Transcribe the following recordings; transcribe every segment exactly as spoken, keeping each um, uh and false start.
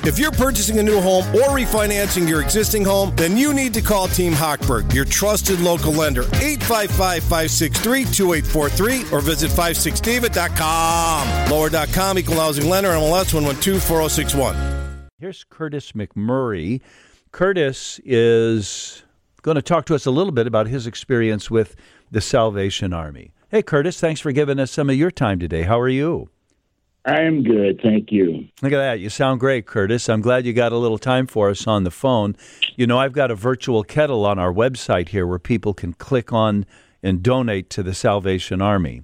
If you're purchasing a new home or refinancing your existing home, then you need to call Team Hochberg, your trusted local lender. eight five five, five six three, two eight four three or visit five six david dot com. Lower dot com, equal housing lender, M L S one one two four zero six one. Here's Curtis McMurray. Curtis is going to talk to us a little bit about his experience with the Salvation Army. Hey, Curtis, thanks for giving us some of your time today. How are you? I'm good, thank you. Look at that. You sound great, Curtis. I'm glad you got a little time for us on the phone. You know, I've got a virtual kettle on our website here where people can click on and donate to the Salvation Army.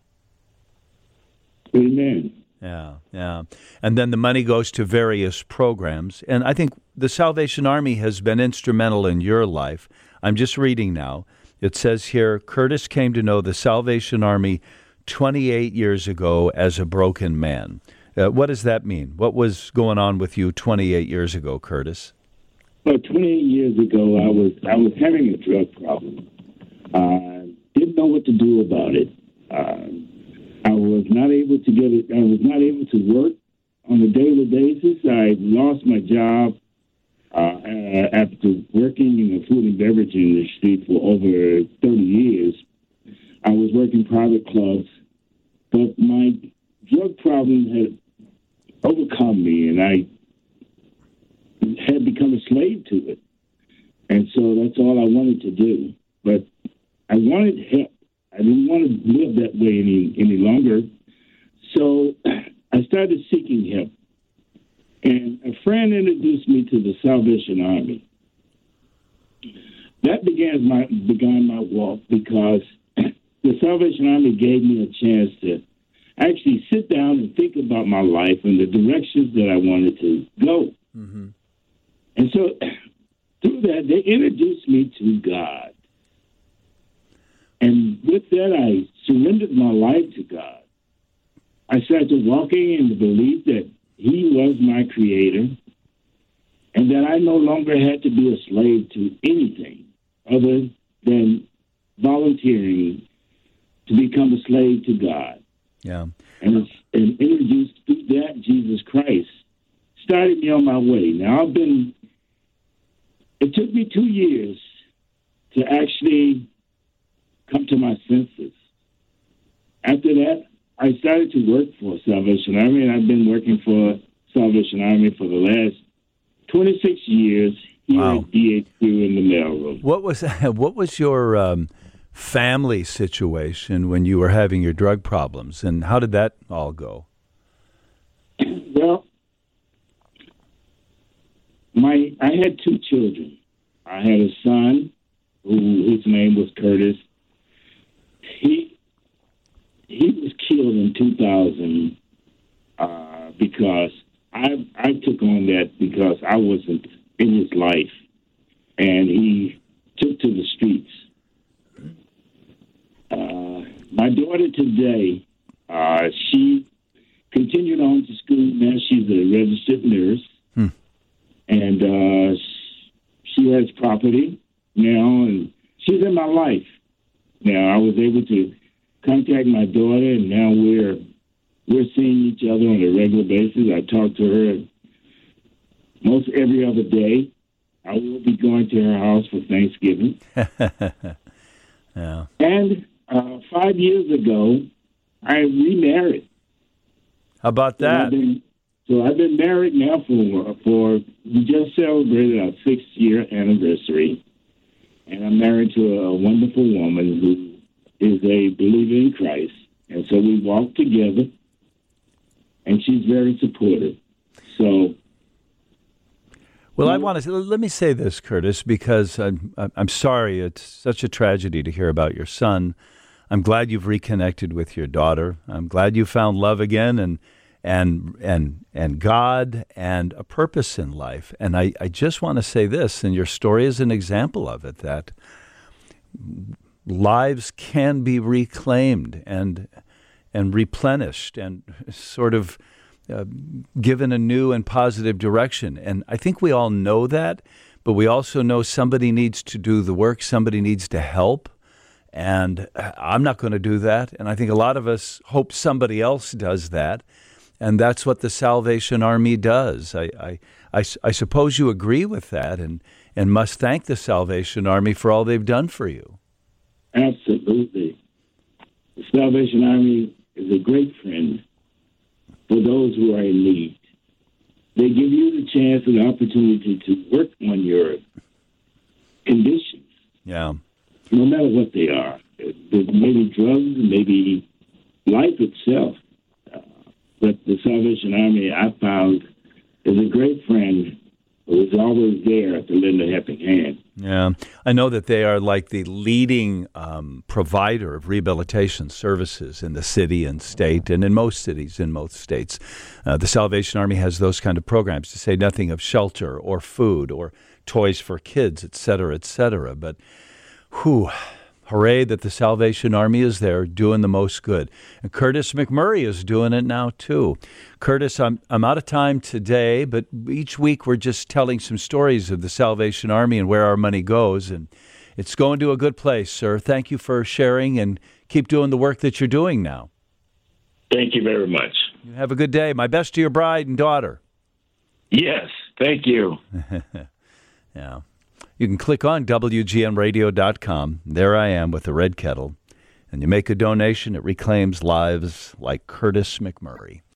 Amen. Yeah, yeah. And then the money goes to various programs. And I think the Salvation Army has been instrumental in your life. I'm just reading now. It says here, Curtis came to know the Salvation Army twenty-eight years ago as a broken man. Uh, what does that mean? What was going on with you twenty-eight years ago, Curtis? Well, twenty-eight years ago, I was I was having a drug problem. Uh, didn't know what to do about it. Uh, I was not able to get it. I was not able to work on a daily basis. I lost my job uh, uh, after working in the food and beverage industry for over thirty years. I was working private clubs, but my drug problem had overcome me, and I had become a slave to it. And so that's all I wanted to do. But I wanted help. I didn't want to live that way any, any longer. So I started seeking help. And a friend introduced me to the Salvation Army. That began my, began my walk because the Salvation Army gave me a chance to actually sit down and think about my life and the directions that I wanted to go. Mm-hmm. And so through that, they introduced me to God. And with that, I surrendered my life to God. I started walking in the belief that He was my creator and that I no longer had to be a slave to anything other than volunteering to become a slave to God. Yeah. And, it's, and introduced through that Jesus Christ started me on my way. Now, I've been, it took me two years to actually come to my senses. After that, I started to work for Salvation Army, and I've been working for Salvation Army for the last twenty-six years here Wow. at D H Q in the mailroom. What was what was your um, family situation when you were having your drug problems, and how did that all go? Well, my I had two children. I had a son who his name was Curtis. He he was killed in two thousand uh, because I I took on that because I wasn't in his life, and he took to the streets. Uh, my daughter today, uh, she continued on to school. Now she's a registered nurse, hmm. and uh, she has property now, and she's in my life. Now I was able to contact my daughter, and now we're we're seeing each other on a regular basis. I talk to her most every other day. I will be going to her house for Thanksgiving. Yeah. And uh, five years ago, I remarried. How about So that? I've been, so I've been married now for for we just celebrated our sixth year anniversary, and I'm married to a wonderful woman who is a believer in Christ, and so we walk together, and she's very supportive. So. Well, I want to let me say this, Curtis, because I'm I'm sorry. It's such a tragedy to hear about your son. I'm glad you've reconnected with your daughter. I'm glad you found love again, and and and and God and a purpose in life. And I, I just want to say this, and your story is an example of it, that lives can be reclaimed and and replenished and sort of Uh, given a new and positive direction. And I think we all know that, but we also know somebody needs to do the work, somebody needs to help, and I'm not going to do that. And I think a lot of us hope somebody else does that. And that's what the Salvation Army does. I, I, I, I suppose you agree with that and, and must thank the Salvation Army for all they've done for you. Absolutely. The Salvation Army is a great friend for those who are in need. They give you the chance and the opportunity to work on your conditions. Yeah. No matter what they are. There's maybe drugs, maybe life itself. Uh, but the Salvation Army, I found, is a great friend who is always there to lend a helping hand. Yeah. I know that they are like the leading um, provider of rehabilitation services in the city and state, and in most cities, in most states. Uh, the Salvation Army has those kind of programs, to say nothing of shelter or food or toys for kids, et cetera, et cetera. But, whew, hooray that the Salvation Army is there doing the most good. And Curtis McMurray is doing it now, too. Curtis, I'm I'm out of time today, but each week we're just telling some stories of the Salvation Army and where our money goes, and it's going to a good place, sir. Thank you for sharing, and keep doing the work that you're doing now. Thank you very much. You have a good day. My best to your bride and daughter. Yes, thank you. Yeah. You can click on W G N radio dot com. There I am with the red kettle. And you make a donation, it reclaims lives like Curtis McMurray.